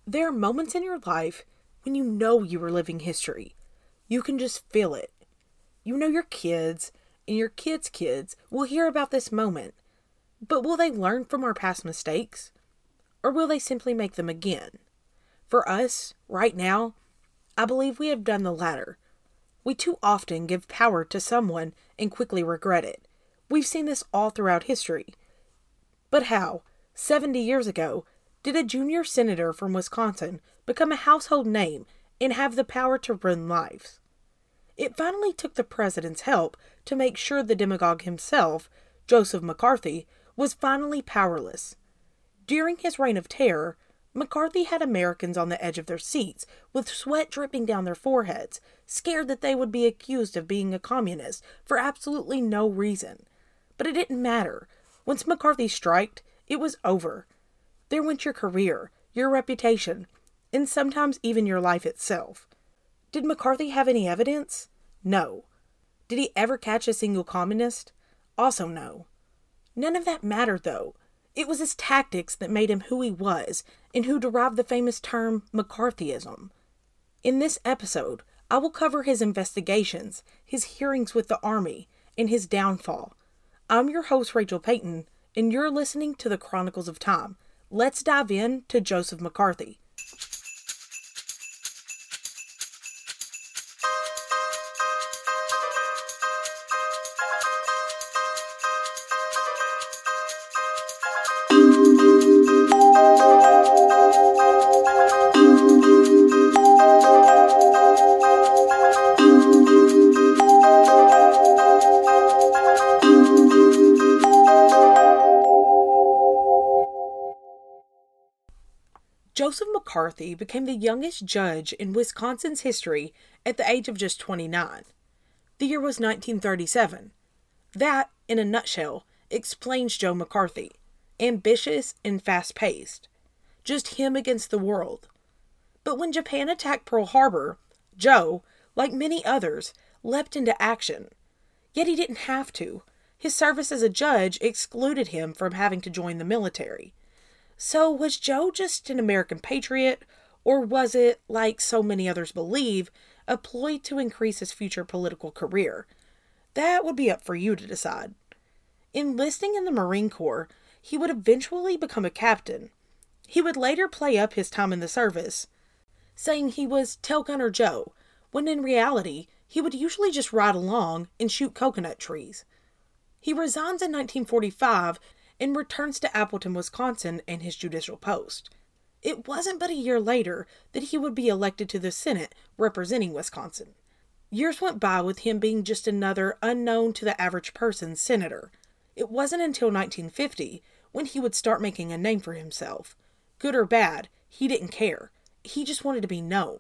There are moments in your life when you know you are living history. You can just feel it. You know your kids and your kids' kids will hear about this moment. But will they learn from our past mistakes? Or will they simply make them again? For us, right now, I believe we have done the latter. We too often give power to someone and quickly regret it. We've seen this all throughout history. But how, 70 years ago, did a junior senator from Wisconsin become a household name and have the power to run lives? It finally took the president's help to make sure the demagogue himself, Joseph McCarthy, was finally powerless. During his reign of terror, McCarthy had Americans on the edge of their seats, with sweat dripping down their foreheads, scared that they would be accused of being a communist for absolutely no reason. But it didn't matter. Once McCarthy striked, it was over. There went your career, your reputation, and sometimes even your life itself. Did McCarthy have any evidence? No. Did he ever catch a single communist? Also no. None of that mattered, though. It was his tactics that made him who he was, and who derived the famous term McCarthyism. In this episode, I will cover his investigations, his hearings with the Army, and his downfall. I'm your host, Rachel Payton, and you're listening to the Chronicles of Time. Let's dive in to Joseph McCarthy. Joseph McCarthy became the youngest judge in Wisconsin's history at the age of just 29. The year was 1937. That, in a nutshell, explains Joe McCarthy. Ambitious and fast-paced. Just him against the world. But when Japan attacked Pearl Harbor, Joe, like many others, leapt into action. Yet he didn't have to. His service as a judge excluded him from having to join the military. So was Joe just an American patriot, or was it, like so many others believe, a ploy to increase his future political career? That would be up for you to decide. Enlisting in the Marine Corps, he would eventually become a captain. He would later play up his time in the service, saying he was Tail Gunner Joe, when in reality, he would usually just ride along and shoot coconut trees. He resigns in 1945 and returns to Appleton, Wisconsin and his judicial post. It wasn't but a year later that he would be elected to the Senate representing Wisconsin. Years went by with him being just another unknown to the average person senator. It wasn't until 1950 when he would start making a name for himself. Good or bad, he didn't care. He just wanted to be known.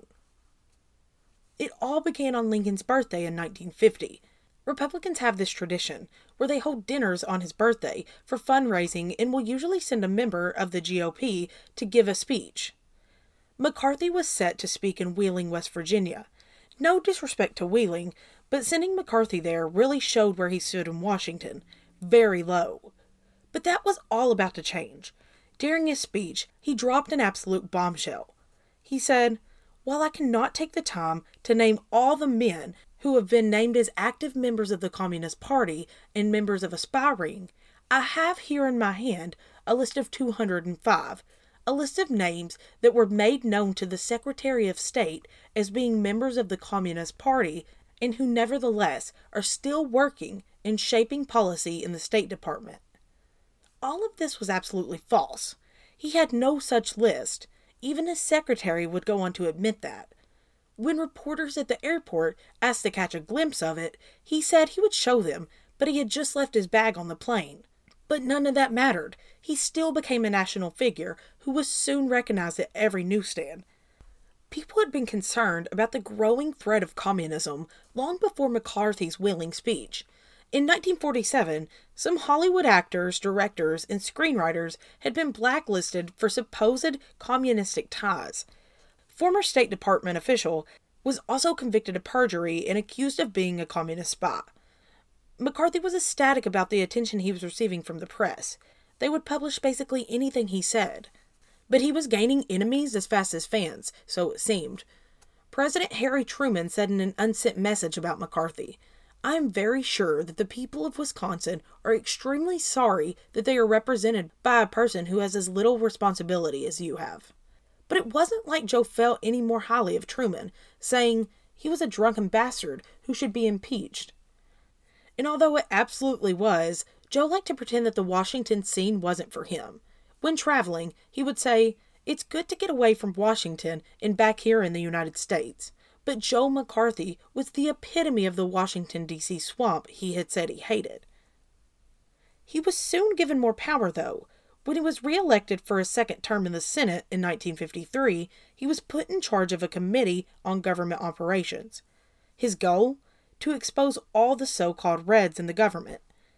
It all began on Lincoln's birthday in 1950. Republicans have this tradition where they hold dinners on his birthday for fundraising and will usually send a member of the GOP to give a speech. McCarthy was set to speak in Wheeling, West Virginia. No disrespect to Wheeling, but sending McCarthy there really showed where he stood in Washington. Very low. But that was all about to change. During his speech, he dropped an absolute bombshell. He said, "While I cannot take the time to name all the men who have been named as active members of the Communist Party and members of a spy ring, I have here in my hand a list of 205, a list of names that were made known to the Secretary of State as being members of the Communist Party and who nevertheless are still working and shaping policy in the State Department." All of this was absolutely false. He had no such list. Even his secretary would go on to admit that. When reporters at the airport asked to catch a glimpse of it, he said he would show them, but he had just left his bag on the plane. But none of that mattered. He still became a national figure who was soon recognized at every newsstand. People had been concerned about the growing threat of communism long before McCarthy's Wheeling speech. In 1947, some Hollywood actors, directors, and screenwriters had been blacklisted for supposed communistic ties. Former State Department official was also convicted of perjury and accused of being a communist spy. McCarthy was ecstatic about the attention he was receiving from the press. They would publish basically anything he said. But he was gaining enemies as fast as fans, so it seemed. President Harry Truman said in an unsent message about McCarthy, "I am very sure that the people of Wisconsin are extremely sorry that they are represented by a person who has as little responsibility as you have." But it wasn't like Joe felt any more highly of Truman, saying he was a drunken bastard who should be impeached. And although it absolutely was, Joe liked to pretend that the Washington scene wasn't for him. When traveling, he would say, "It's good to get away from Washington and back here in the United States." But Joe McCarthy was the epitome of the Washington, D.C. swamp he had said he hated. He was soon given more power, though. When he was reelected for a second term in the Senate in 1953, he was put in charge of a committee on government operations. His goal? To expose all the so-called Reds in the government.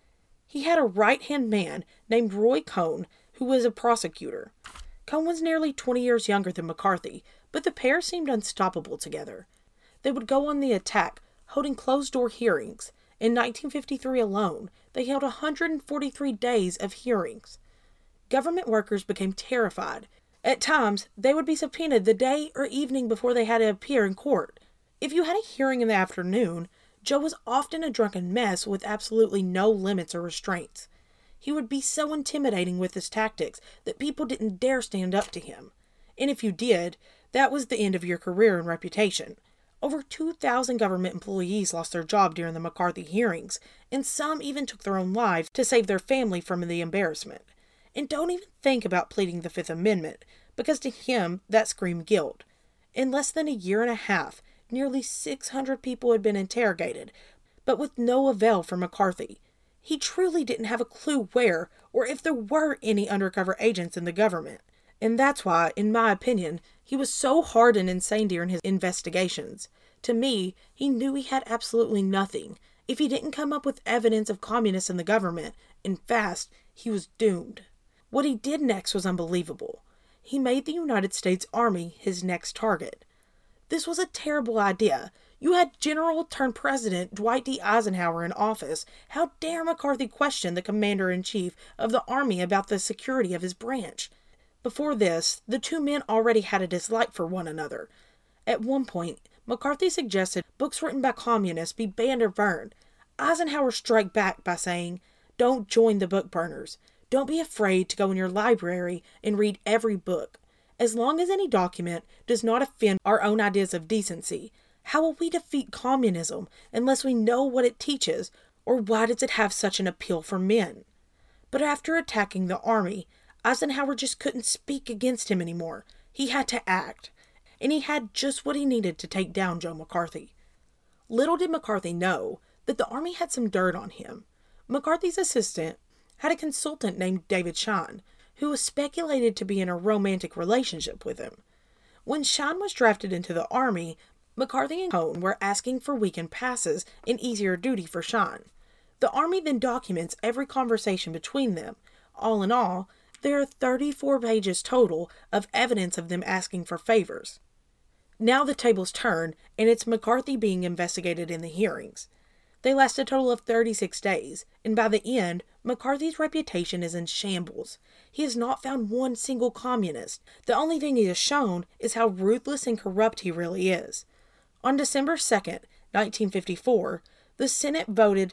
He had a right-hand man named Roy Cohn, who was a prosecutor. Cohn was nearly 20 years younger than McCarthy, but the pair seemed unstoppable together. They would go on the attack, holding closed-door hearings. In 1953 alone, they held 143 days of hearings. Government workers became terrified. At times, they would be subpoenaed the day or evening before they had to appear in court. If you had a hearing in the afternoon, Joe was often a drunken mess with absolutely no limits or restraints. He would be so intimidating with his tactics that people didn't dare stand up to him. And if you did, that was the end of your career and reputation. Over 2,000 government employees lost their job during the McCarthy hearings, and some even took their own lives to save their family from the embarrassment. And don't even think about pleading the Fifth Amendment, because to him, that screamed guilt. In less than a year and a half, nearly 600 people had been interrogated, but with no avail for McCarthy. He truly didn't have a clue where or if there were any undercover agents in the government. And that's why, in my opinion, he was so hard and insane during his investigations. To me, he knew he had absolutely nothing. If he didn't come up with evidence of communists in the government, and fast, he was doomed. What he did next was unbelievable. He made the United States Army his next target. This was a terrible idea. You had General-turned-President Dwight D. Eisenhower in office. How dare McCarthy question the Commander-in-Chief of the Army about the security of his branch? Before this, the two men already had a dislike for one another. At one point, McCarthy suggested books written by communists be banned or burned. Eisenhower struck back by saying, "Don't join the book burners. Don't be afraid to go in your library and read every book. As long as any document does not offend our own ideas of decency, how will we defeat communism unless we know what it teaches, or why does it have such an appeal for men?" But after attacking the army, Eisenhower just couldn't speak against him anymore. He had to act. And he had just what he needed to take down Joe McCarthy. Little did McCarthy know that the army had some dirt on him. McCarthy's assistant had a consultant named David Schein, who was speculated to be in a romantic relationship with him. When Schein was drafted into the army, McCarthy and Cohn were asking for weekend passes and easier duty for Schein. The army then documents every conversation between them. All in all, there are 34 pages total of evidence of them asking for favors. Now the tables turn, and it's McCarthy being investigated in the hearings. They last a total of 36 days, and by the end, McCarthy's reputation is in shambles. He has not found one single communist. The only thing he has shown is how ruthless and corrupt he really is. On December 2nd, 1954, the Senate voted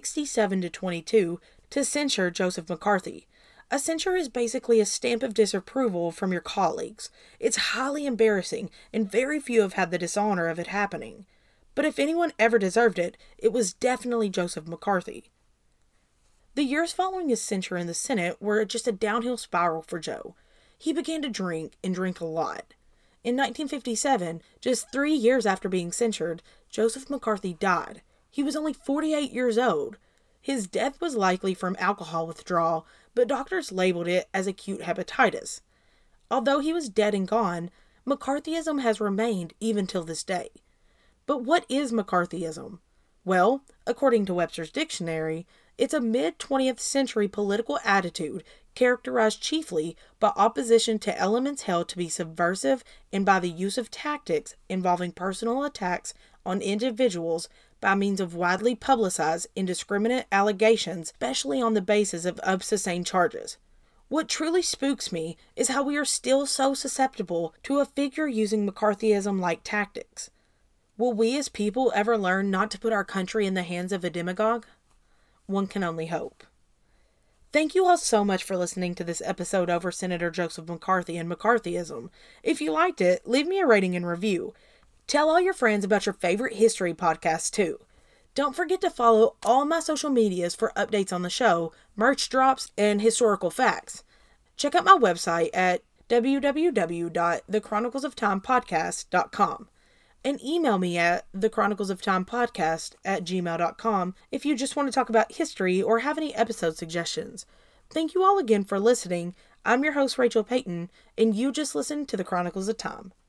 67-22 to censure Joseph McCarthy. A censure is basically a stamp of disapproval from your colleagues. It's highly embarrassing, and very few have had the dishonor of it happening. But if anyone ever deserved it, it was definitely Joseph McCarthy. The years following his censure in the Senate were just a downhill spiral for Joe. He began to drink, and drink a lot. In 1957, just 3 years after being censured, Joseph McCarthy died. He was only 48 years old. His death was likely from alcohol withdrawal, but doctors labeled it as acute hepatitis. Although he was dead and gone, McCarthyism has remained even till this day. But what is McCarthyism? Well, according to Webster's dictionary, it's a mid-20th century political attitude characterized chiefly by opposition to elements held to be subversive and by the use of tactics involving personal attacks on individuals by means of widely publicized indiscriminate allegations, especially on the basis of unsustained charges. What truly spooks me is how we are still so susceptible to a figure using McCarthyism-like tactics. Will we as people ever learn not to put our country in the hands of a demagogue? One can only hope. Thank you all so much for listening to this episode over Senator Joseph McCarthy and McCarthyism. If you liked it, leave me a rating and review. Tell all your friends about your favorite history podcasts too. Don't forget to follow all my social medias for updates on the show, merch drops, and historical facts. Check out my website at www.thechroniclesoftimepodcast.com and email me at thechroniclesoftimepodcast@gmail.com if you just want to talk about history or have any episode suggestions. Thank you all again for listening. I'm your host, Rachel Payton, and you just listened to The Chronicles of Time.